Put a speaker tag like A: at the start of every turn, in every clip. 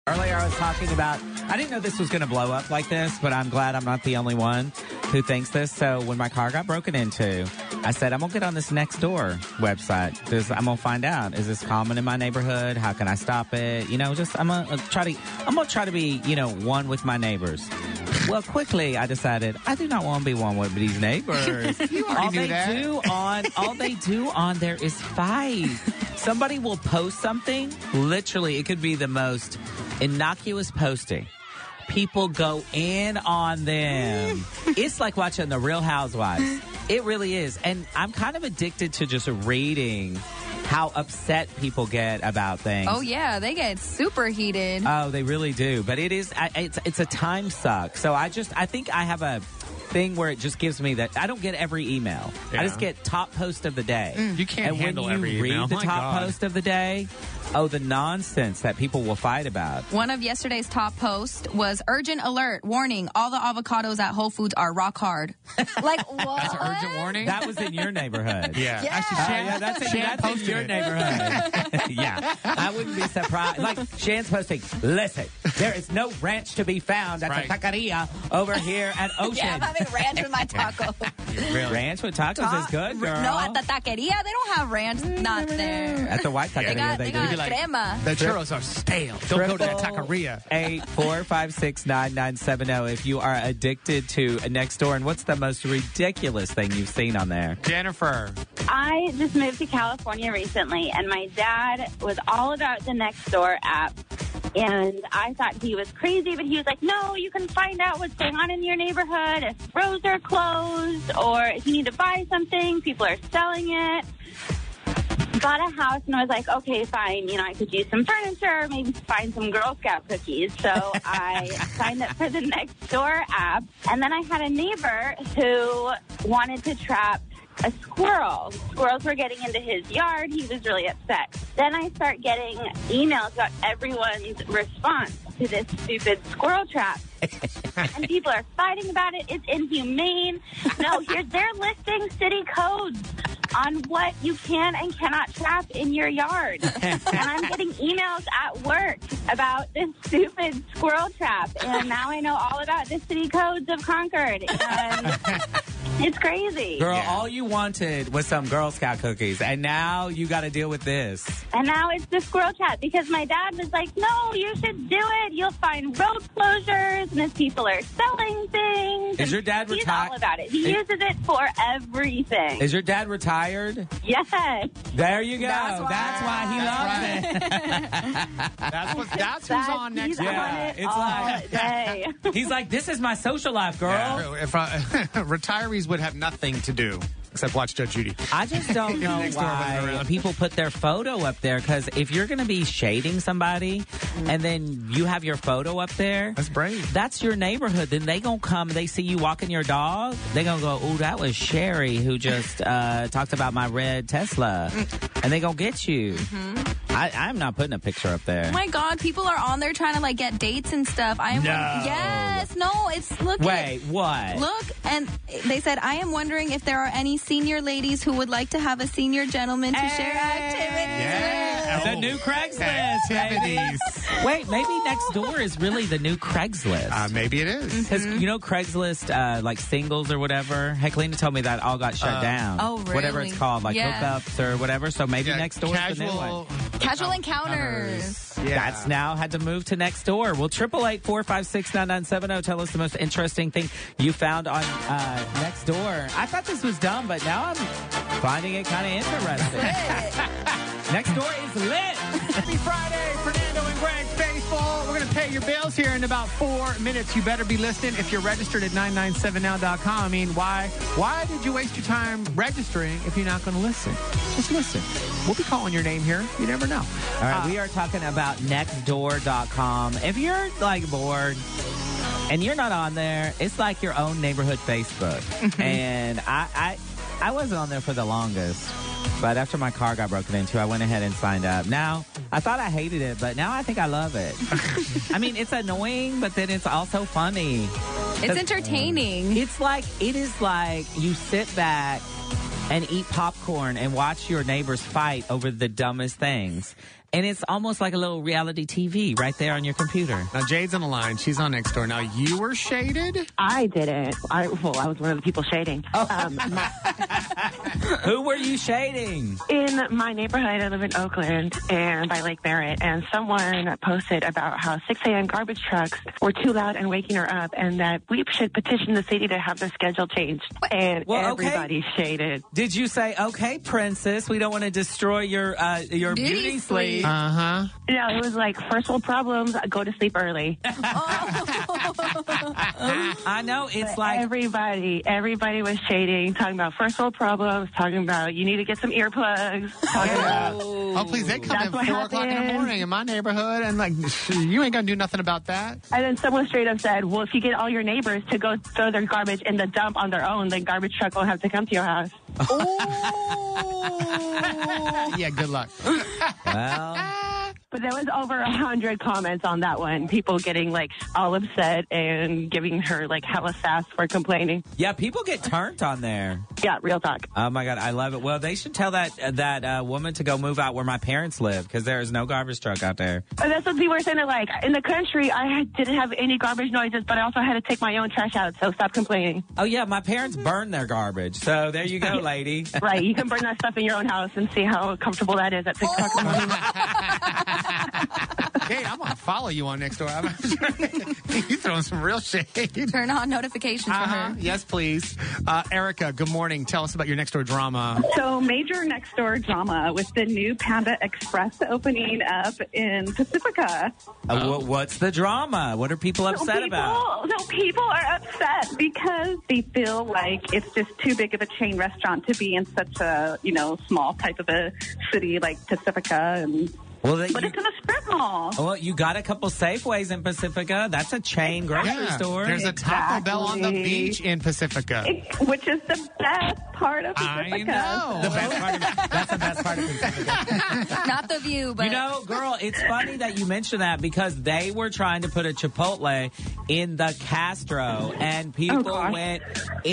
A: Earlier I was talking about, I didn't know this was going to blow up like this, but I'm glad I'm not the only one who thinks this. So when my car got broken into, I said, I'm going to get on this Nextdoor website. I'm going to find out, is this common in my neighborhood? How can I stop it? You know, just, I'm going to try to be, one with my neighbors. Well, quickly I decided I do not want to be one with these neighbors.
B: You already knew that.
A: All they do on there is fight. Somebody will post something. Literally, it could be the most innocuous posting. People go in on them. It's like watching The Real Housewives. It really is. And I'm kind of addicted to just reading how upset people get about things.
C: Oh, yeah. They get super heated.
A: Oh, they really do. But it's a time suck. So I think I have a thing where it just gives me that. I don't get every email.
B: Yeah.
A: I just get top post of the day.
B: You can't handle every email.
A: And when you read the top post of the day, the nonsense that people will fight about.
C: One of yesterday's top posts was urgent alert, warning, all the avocados at Whole Foods are rock hard. Like, what?
B: That's an urgent warning?
A: That was in your neighborhood.
B: Yeah.
C: Yeah.
B: Actually,
A: That's in your
B: it.
A: neighborhood. Yeah. I wouldn't be surprised. Like, Shan's posting, listen, there is no ranch to be found at the taqueria over here at Ocean.
C: Yeah, I'm having ranch with my taco.
A: Really? Ranch with tacos is good, girl.
C: No, at the taqueria, they don't have ranch. Not there.
A: At the white taqueria,
C: They got crema.
B: The churros are stale. Don't go to that taqueria.
A: 845699970 if you are addicted to Nextdoor. And what's the most ridiculous thing you've seen on there?
B: Jennifer.
D: I just moved to California recently, and my dad was all about the Nextdoor app. And I thought he was crazy, but he was like, no, you can find out what's going on in your neighborhood. If roads are closed or if you need to buy something, people are selling it. Got a house, and I was like, okay, fine. I could use some furniture, maybe find some Girl Scout cookies. So I signed up for the Nextdoor app. And then I had a neighbor who wanted to trap a squirrel. Squirrels were getting into his yard. He was really upset. Then I start getting emails about everyone's response to this stupid squirrel trap. And people are fighting about it. It's inhumane. No, they're listing city codes on what you can and cannot trap in your yard. And I'm getting emails at work about this stupid squirrel trap. And now I know all about the city codes of Concord. And it's crazy.
A: Girl, all you wanted was some Girl Scout cookies, and now you got to deal with this.
D: And now it's the squirrel trap because my dad was like, no, you should do it. You'll find road closures, and if people are selling things.
A: Is your dad
D: He's
A: retired?
D: all about it. He uses it for everything.
A: Is your dad retired?
D: Yes.
A: There you go.
C: That's why.
A: He loves it.
B: That's who's on next.
D: He's on it all day.
A: He's like, this is my social life, girl.
B: Yeah, if retirees would have nothing to do except watch Judge Judy.
A: I just don't know
B: Next door running
A: why
B: around.
A: people put their photo up there, because if you're going to be shading somebody and then you have your photo up there,
B: That's brave.
A: that's your neighborhood. Then they going to come, they see you walking your dog, they going to go, oh, that was Sherry who just talked about my red Tesla. And they going to get you. I'm not putting a picture up there.
C: Oh my God, people are on there trying to get dates and stuff. Yes, no,
A: Wait, what?
C: Look, and they said, I am wondering if there are any senior ladies who would like to have a senior gentleman to share activities
B: Yeah.
A: The new Craigslist, baby.
B: Activities.
A: Wait, maybe Nextdoor is really the new Craigslist.
B: Maybe it is.
A: Because, Craigslist, like singles or whatever, Lena told me that all got shut down.
C: Oh, really?
A: Whatever it's called, like
C: Yeah.
A: hookups or whatever. So maybe Nextdoor is the new one.
C: Casual encounters.
B: Yeah.
A: That's now had to move to Nextdoor. Well, 888-456-9970. Tell us the most interesting thing you found on Nextdoor. I thought this was dumb, but now I'm finding it kind of interesting. Nextdoor is lit.
B: Happy Friday, Fernando and Greg Faithful. We're going to pay your bills here in about 4 minutes. You better be listening if you're registered at 997now.com. I mean, why did you waste your time registering if you're not going to listen? Just listen. We'll be calling your name here. You never know.
A: All right, we are talking about Nextdoor.com. If you're bored and you're not on there, it's like your own neighborhood Facebook. And I wasn't on there for the longest. But after my car got broken into, I went ahead and signed up. Now, I thought I hated it, but now I think I love it. I mean, it's annoying, but then it's also funny.
C: It's entertaining.
A: It is like you sit back and eat popcorn and watch your neighbors fight over the dumbest things. And it's almost like a little reality TV right there on your computer.
B: Now, Jade's on the line. She's on Nextdoor. Now, you were shaded?
E: I didn't. I was one of the people shading.
A: Who were you shading?
E: In my neighborhood, I live in Oakland and by Lake Merritt, and someone posted about how 6 a.m. garbage trucks were too loud and waking her up, and that we should petition the city to have their schedule changed. And everybody shaded.
A: Did you say, okay, princess, we don't want to destroy your beauty sleep?
B: Uh-huh.
E: No, it was like, first world problems, go to sleep early.
A: I know, it's like...
E: Everybody was shading, talking about first world problems, talking about you need to get some earplugs.
B: Oh, please, they come at 4 o'clock in the morning in my neighborhood, and like, you ain't gonna do nothing about that.
E: And then someone straight up said, well, if you get all your neighbors to go throw their garbage in the dump on their own, the garbage truck won't have to come to your house.
B: Yeah, good luck.
A: Well...
E: But there was over 100 comments on that one. People getting like all upset and giving her like hella sass for complaining.
A: Yeah, people get turned on there.
E: Yeah, real talk.
A: Oh my God, I love it. Well, they should tell that woman to go move out where my parents live because there is no garbage truck out there.
E: And that's what people were saying. They're like, in the country, I didn't have any garbage noises, but I also had to take my own trash out. So stop complaining.
A: Oh yeah, my parents burn their garbage. So there you go, lady.
E: Right, you can burn that stuff in your own house and see how comfortable that is at 6 o'clock in the morning.
B: Hey, I'm going to follow you on Nextdoor. You throwing some real shade.
C: Turn on notifications for her.
B: Yes, please. Erica, good morning. Tell us about your Nextdoor drama.
F: So, major Nextdoor drama with the new Panda Express opening up in Pacifica.
A: What's the drama? What are people upset about?
F: No, people are upset because they feel like it's just too big of a chain restaurant to be in such a, small type of a city like Pacifica. And
A: but
F: it's in a strip mall.
A: Well, you got a couple Safeways in Pacifica. That's a chain grocery store.
B: There's a Taco Bell on the beach in Pacifica.
F: Which is the best part of Pacifica.
B: I know.
A: That's the best part of Pacifica.
C: Not the view, but...
A: Girl, it's funny that you mentioned that because they were trying to put a Chipotle in the Castro, and people went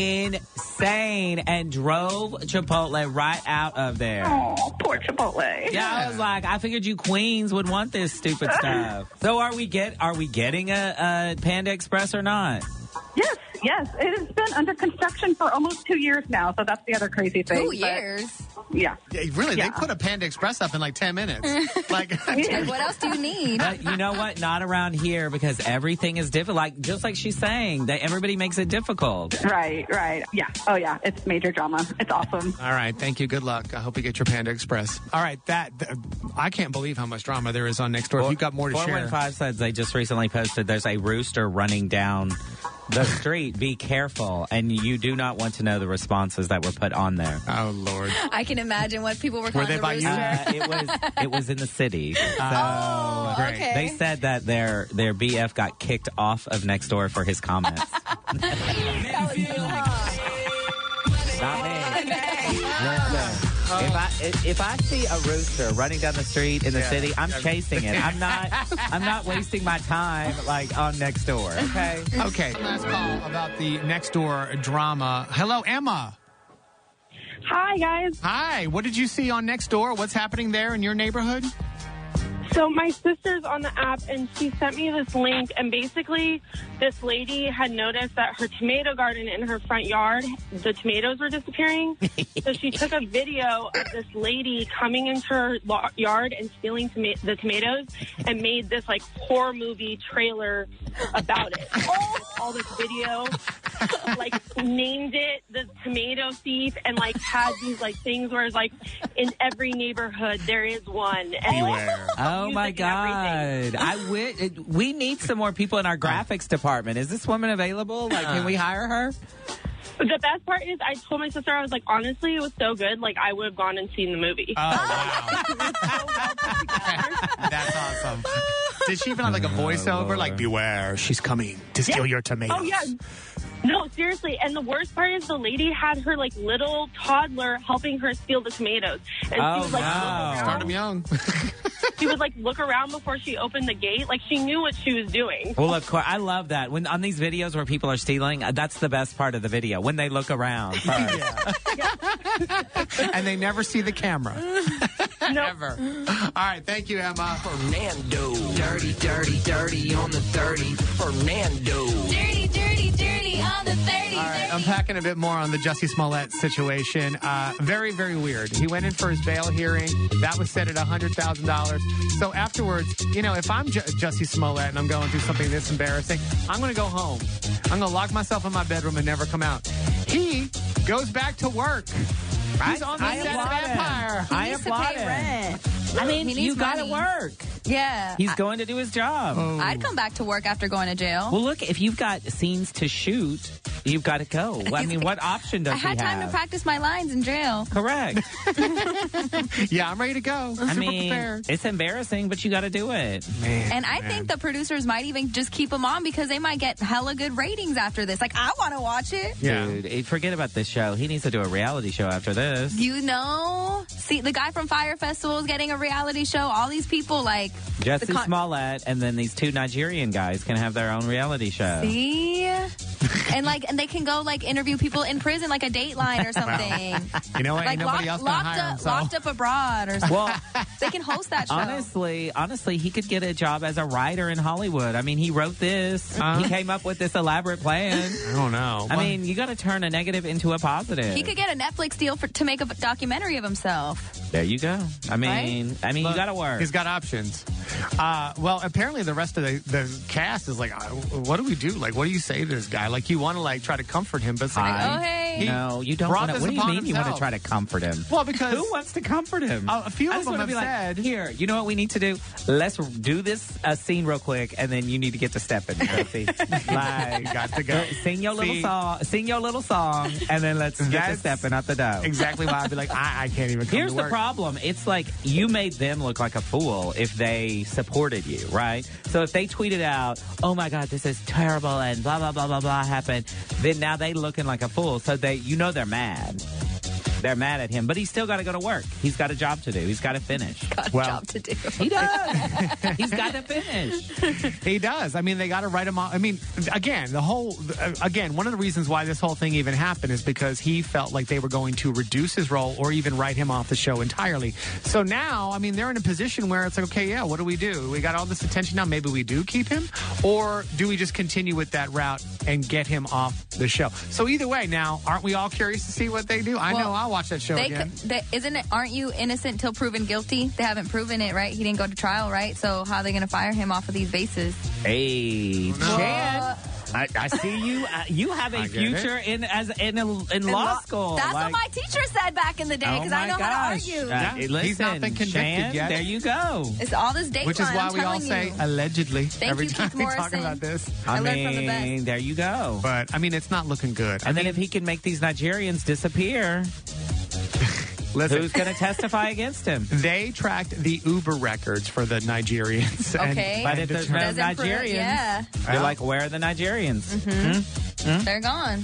A: insane and drove Chipotle right out of there.
F: Oh, poor Chipotle.
A: Yeah, I was like, I figured you queens would want this stupid stuff. So are we getting a Panda Express or not?
F: Yes. It has been under construction for almost 2 years now, so that's the other crazy thing.
C: 2 years?
F: Yeah.
B: Really, they put a Panda Express up in like 10 minutes. Like,
C: what else do you need?
A: But you know what? Not around here because everything is difficult. Just like she's saying, everybody makes it difficult.
F: Right. Yeah. Oh, yeah. It's major drama. It's awesome.
B: All right. Thank you. Good luck. I hope you get your Panda Express. All right. I can't believe how much drama there is on Nextdoor. If you've got more to share.
A: 415 says they just recently posted there's a rooster running down the street. Be careful. And you do not want to know the responses that were put on there.
B: Oh, Lord.
C: I can imagine what people were calling
B: they
C: the
B: by
C: rooster.
B: you?
A: It was in the city. So
B: great.
C: Okay.
A: They said that their BF got kicked off of Nextdoor for his comments.
C: That was real hot.
A: Not me. Listen, if I see a rooster running down the street in the city, I'm chasing it. I'm not wasting my time like on Nextdoor. Okay.
B: Last call about the Nextdoor drama. Hello, Emma.
F: Hi, guys.
B: Hi. What did you see on Nextdoor? What's happening there in your neighborhood?
G: So my sister's on the app, and she sent me this link, and basically this lady had noticed that her tomato garden in her front yard, the tomatoes were disappearing. So she took a video of this lady coming into her yard and stealing the tomatoes and made this, like, horror movie trailer about it. All this video, like, named it the tomato thief and, like, had these, like, things where it's, like, in every neighborhood there is one. And
B: Beware.
A: Oh, my God. We need some more people in our graphics department. Is this woman available? Like, can we hire her?
G: The best part is I told my sister, I was like, honestly, it was so good. Like, I would have gone and seen the movie.
B: Oh, wow. So well put together. That's awesome. Did she even have like a voiceover? Like, beware, she's coming to steal your tomatoes.
G: Oh, yeah. No, seriously. And the worst part is the lady had her, like, little toddler helping her steal the tomatoes. And she was like,
B: Start them young.
G: she would like look around before she opened the gate. Like she knew what she was doing.
A: Well, of course, I love that. When on these videos where people are stealing, that's the best part of the video, when they look around first.
B: And they never see the camera. Never. All right, thank you, Emma.
H: Fernando. Dirty, dirty, dirty on the 30. Fernando.
C: Dirty, dirty, dirty on the 30.
B: All right, unpacking a bit more on the Jussie Smollett situation. Very, very weird. He went in for his bail hearing. That was set at $100,000. So afterwards, you know, if I'm Jussie Smollett and I'm going through something this embarrassing, I'm going to go home. I'm going to lock myself in my bedroom and never come out. He goes back to work. He's on the set of Empire.
A: I applaud him. I mean, you got to work.
C: Yeah.
A: He's going to do his job.
B: Oh.
C: I'd come back to work after going to jail.
A: Well, look, if you've got scenes to shoot, you've got to go. I mean, what option does
C: I
A: he
C: had
A: have?
C: time to practice my lines in jail.
A: Correct.
B: Yeah, I'm ready to go.
A: I
B: Super
A: mean,
B: prepared.
A: it's embarrassing, but you got to do it.
B: Man,
C: And I think the producers might even just keep him on because they might get hella good ratings after this. Like, I want to watch it.
B: Yeah.
A: Dude, forget about this show. He needs to do a reality show after this.
C: You know? See, the guy from Fire Festival is getting a reality show. All these people, like...
A: Jussie Smollett and then these two Nigerian guys can have their own reality show.
C: See? and they can go, like, interview people in prison, like a Dateline or something.
B: You know what?
C: Like,
B: Ain't nobody else gonna hire him, so.
C: locked up abroad or something.
A: Well,
C: They can host that show.
A: honestly, he could get a job as a writer in Hollywood. I mean, he wrote this. He came up with this elaborate plan.
B: I don't know.
A: I mean, you got to turn a negative into a positive.
C: He could get a Netflix deal to make a documentary of himself.
A: There you go. I mean,
B: Look,
A: you got to work.
B: He's got options. Well, apparently the rest of the cast is like, what do we do? Like, what do you say to this guy? Like, you want to like try to comfort him, but it's like,
C: Oh, hey.
A: No, you don't
B: brought
A: want to.
B: this
A: What do you
B: upon
A: mean you want to
B: himself.
A: try to comfort him?
B: Well, because
A: Who wants to comfort him?
B: a few
A: I
B: of
A: just
B: them
A: wanna
B: have
A: be like,
B: said,
A: here, you know what we need to do? Let's do this scene real quick, and then you need to get to stepping. Like,
B: got to go.
A: Sing your little song, and then let's get to
B: That's
A: stepping out the door.
B: exactly why I'd be like, I can't even come
A: Here's
B: to
A: the
B: work.
A: problem. It's like you made them look like a fool if they supported you, right? So if they tweeted out, oh my God, this is terrible and blah, blah, blah, blah, blah happened, then now they looking like a fool. So they're mad. They're mad at him, but he's still got to go to work. He's got a job to do. He's got to finish.
C: Got a job to do.
A: He does. He's got to finish.
B: He does. I mean, they got to write him off. I mean, again, one of the reasons why this whole thing even happened is because he felt like they were going to reduce his role or even write him off the show entirely. So now, I mean, they're in a position where it's like, okay, yeah, what do? We got all this attention now. Maybe we do keep him, or do we just continue with that route and get him off the show? So either way, now, aren't we all curious to see what they do? I know I'll watch that show again.
C: Aren't you innocent till proven guilty? They haven't proven it, right? He didn't go to trial, right? So how are they going to fire him off of these bases?
A: Hey, Chan. I see you. You have a future in law school.
C: That's what my teacher said back in the day because I know how to argue.
A: Listen,
B: He's not been convicted
A: Chan,
B: yet.
A: There you go.
C: It's all this Dateline.
B: Which is why
C: I'm
B: we all
C: telling
B: say
C: you.
B: allegedly
C: Thank
B: every
C: you,
B: time
C: Keith
B: we talk
C: Morrison.
B: about this.
C: I learned from the best.
A: There you go.
B: But, I mean, it's not looking good.
A: And then if he can make these Nigerians disappear,
B: Listen,
A: who's going to testify against him?
B: they tracked the Uber records for the Nigerians.
C: Okay.
A: But if there's no
C: Doesn't prove-
A: Nigerians,
C: yeah.
A: they're like, where are the Nigerians?
C: They're gone.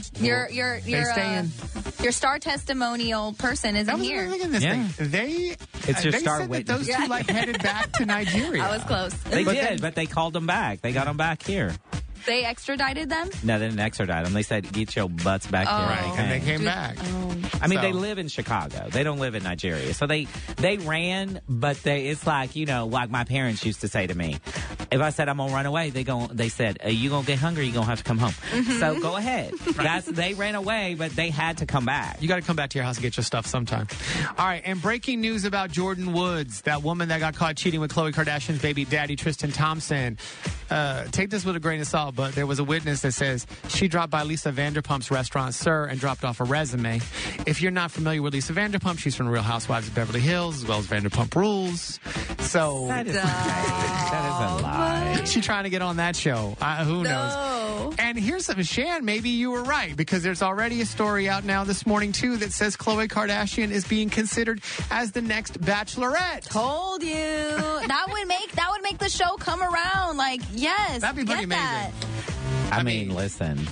C: Your star testimonial person isn't here.
B: Look at this
A: Yeah.
B: thing.
A: It's your
B: they
A: star
B: said
A: witness.
B: that those two like headed back to Nigeria.
C: I was close.
A: They did, but they called them back. They got them back here.
C: They extradited them?
A: No, they didn't extradite them. They said, get your butts back here.
B: Right, and they came back.
A: I mean,
B: So-
A: they live in Chicago. They don't live in Nigeria. So they ran, but it's like, like my parents used to say to me, if I said I'm going to run away, they said, you going to get hungry, you're going to have to come home. So go ahead. They ran away, but they had to come back.
B: You got to come back to your house and get your stuff sometime. All right, and breaking news about Jordan Woods, that woman that got caught cheating with Khloe Kardashian's baby daddy, Tristan Thompson. Take this with a grain of salt, but there was a witness that says she dropped by Lisa Vanderpump's restaurant, Sir, and dropped off a resume. If you're not familiar with Lisa Vanderpump, she's from Real Housewives of Beverly Hills, as well as Vanderpump Rules. So
A: That is a lie.
B: she's trying to get on that show. Who knows? And here's something, Shan, maybe you were right, because there's already a story out now this morning, too, that says Khloe Kardashian is being considered as the next Bachelorette.
C: Told you. that would make the show come around. Like, yes.
B: That'd be pretty
C: get that.
B: amazing.
A: I mean, listen.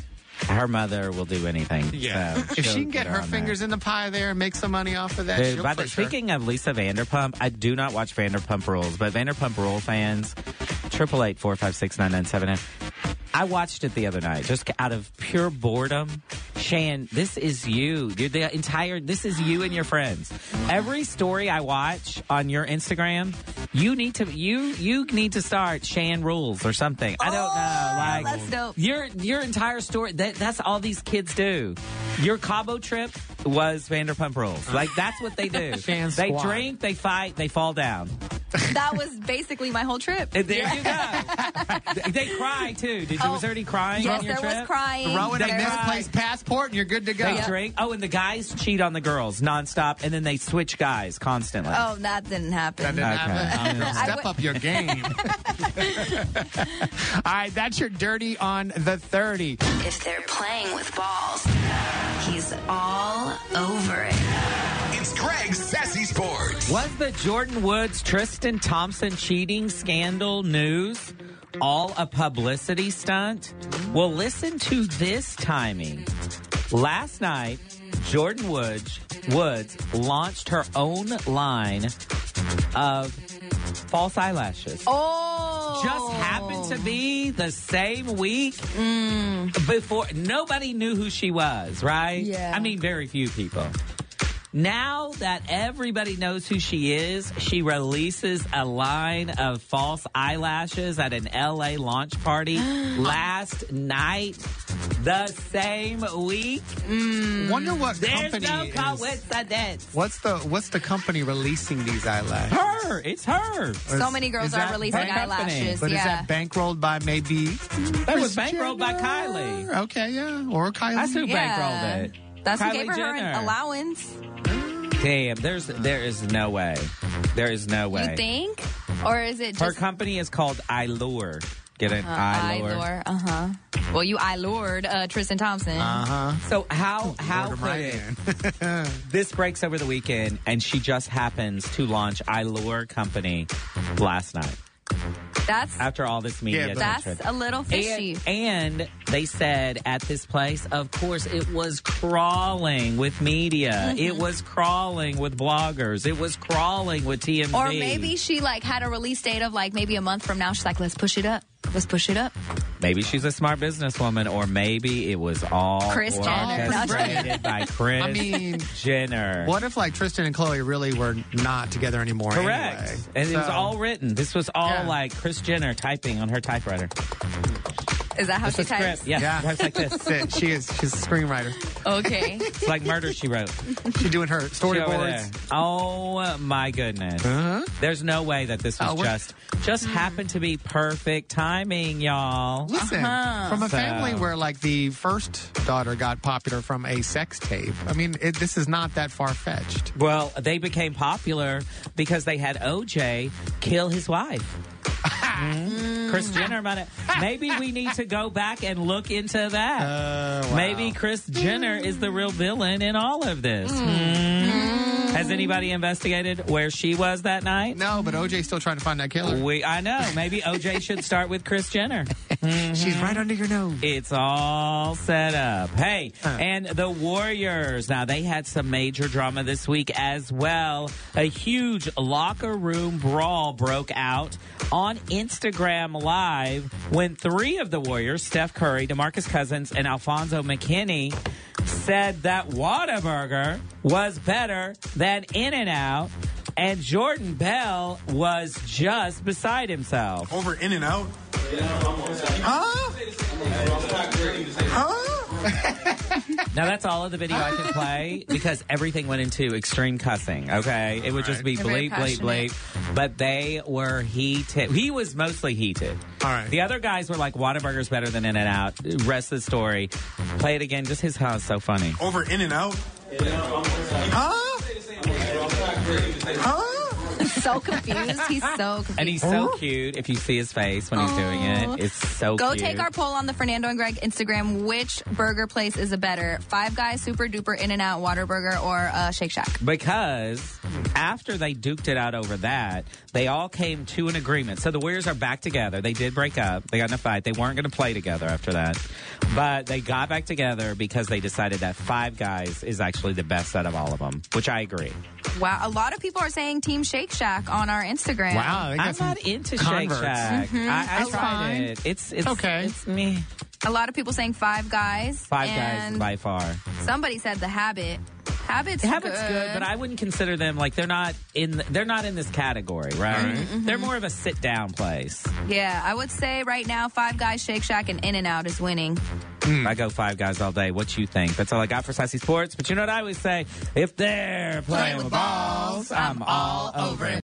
A: Her mother will do anything.
B: Yeah.
A: So
B: If she
A: she'll
B: can get her
A: on
B: fingers in the pie there and make some money off of that,
A: there. Dude,
B: she'll
A: by the,
B: for sure.
A: speaking of Lisa Vanderpump, I do not watch Vanderpump Rules, but Vanderpump Rule fans, 888-456-9979. I watched it the other night, just out of pure boredom. Shan, this is you. This is you and your friends. Every story I watch on your Instagram, you need to start Shan Rules or something. I don't know. Like,
C: that's dope.
A: Your entire story, that's all these kids do. Your Cabo trip was Vanderpump Rules. Like, that's what they do.
B: Shan
A: They
B: squad.
A: drink, they fight, they fall down.
C: That was basically my whole trip.
A: And there you go. They cry, too. Was there any crying
C: Yes,
A: on your
C: there
A: trip?
C: was crying.
B: Throw in a
A: They
B: misplaced passport and you're good to go.
A: They drink. Oh, and the guys cheat on the girls nonstop, and then they switch guys constantly.
C: Oh, that didn't happen.
B: That didn't
A: Okay.
B: happen. Girl,
C: I
B: step
C: would-
B: up your game. All right, that's your dirty on the 30.
I: If they're playing with balls, he's all over it.
J: It's Greg's Sassy Sports.
A: Was the Jordan Woods Tristan Thompson cheating scandal news all a publicity stunt? Well, listen to this timing. Last night, Jordan Woods launched her own line of false eyelashes.
C: Oh.
A: Just happened to be the same week before. Nobody knew who she was, right?
C: Yeah.
A: I mean, very few people. Now that everybody knows who she is, she releases a line of false eyelashes at an LA launch party last night, the same week.
B: Wonder what
A: There's
B: company
A: no
B: is.
A: coincidence.
B: What's the company releasing these eyelashes?
A: Her. It's her.
C: So many girls
B: Is
C: are
B: that
C: releasing
A: her company?
C: eyelashes.
B: But is
C: yeah.
B: that bankrolled by maybe?
A: That was bankrolled by
B: Jenner?
A: Kylie.
B: Okay, yeah, or Kylie.
A: That's who
C: Yeah.
A: bankrolled it.
C: That's who
A: Kylie
C: gave her
A: Jenner.
C: an allowance.
A: Damn, there is no way. There is no way.
C: You think? Or is it
A: Her
C: just
A: company is called Allure. Get it? Allure.
C: Lure? Well, you lured Tristan Thompson.
A: So how
B: Lured him
A: could
B: right
A: it? This breaks over the weekend, and she just happens to launch Allure company last night
C: That's
A: after all this media
C: that's
A: attention.
C: a little fishy.
A: And they said at this place, of course, it was crawling with media. It was crawling with bloggers. It was crawling with TMZ.
C: Or maybe she had a release date of maybe a month from now. She's like, let's push it up. Let's push it up.
A: Maybe she's a smart businesswoman, or maybe it was all
C: Chris Jenner.
A: orchestrated by Kris Jenner.
B: What if Tristan and Khloe really were not together anymore?
A: Correct.
B: Anyway?
A: And it was
B: So-
A: all written. This was all
B: Yeah.
A: Kris Jenner typing on her typewriter.
C: Is that how
A: It's
C: she
A: a
C: types?
A: script. Yeah. It types like this.
B: That's it. She's a screenwriter.
C: Okay.
A: It's like Murder, She Wrote.
B: She's doing her
A: She over there.
B: storyboards.
A: Oh my goodness. There's no way that this was
B: Oh, we're-
A: just happened to be perfect timing, y'all.
B: Listen, from a
A: So-
B: family where the first daughter got popular from a sex tape, I mean, this is not that far fetched.
A: Well, they became popular because they had OJ kill his wife. Kris Jenner might have. Maybe we need to go back and look into that.
B: Wow.
A: Maybe Kris Jenner is the real villain in all of this. Has anybody investigated where she was that night?
B: No, but OJ's still trying to find that killer.
A: I know. Maybe OJ should start with Kris Jenner.
B: She's right under your nose.
A: It's all set up. Hey, and the Warriors. Now, they had some major drama this week as well. A huge locker room brawl broke out on Instagram Live when three of the Warriors, Steph Curry, DeMarcus Cousins, and Alfonso McKinney, said that Whataburger was better than In-N-Out, and Jordan Bell was just beside himself.
K: Over In-N-Out? Huh?
A: Now, that's all of the video I can play because everything went into extreme cussing, okay? It would just be
C: They're very
A: bleep, bleep, bleep. But they were heated. He was mostly heated.
B: All right.
A: The other guys were like, Whataburger's better than In-N-Out. Rest of the story. Play it again. Just his how is so funny.
K: Over In-N-Out? Huh? Huh?
C: so confused. He's so confused.
A: And he's so cute. If you see his face when he's doing it, it's so
C: Go
A: cute.
C: take our poll on the Fernando and Greg Instagram. Which burger place is a better? Five Guys, Super Duper, In-N-Out, Whataburger, or Shake Shack?
A: Because after they duked it out over that, they all came to an agreement. So the Warriors are back together. They did break up. They got in a fight. They weren't going to play together after that. But they got back together because they decided that Five Guys is actually the best out of all of them, which I agree.
C: Wow, a lot of people are saying Team Shake Shack on our Instagram.
B: Wow, they got
A: I'm
B: some
A: not into
B: converts.
A: Shake Shack.
C: Mhm.
A: I
B: That's
A: tried
B: fine.
A: it. It's
B: okay.
A: It's me.
C: A lot of people saying Five Guys.
A: Five Guys
C: and
A: by far.
C: Somebody said The Habit. Habit's
A: good, but I wouldn't consider them like they're not in this category, right?
C: Mhm.
A: They're more of a sit down place.
C: Yeah, I would say right now Five Guys, Shake Shack, and In-N-Out is winning.
A: I go Five Guys all day. What you think? That's all I got for Sassy Sports. But you know what I always say? If they're playing with balls, I'm all over it.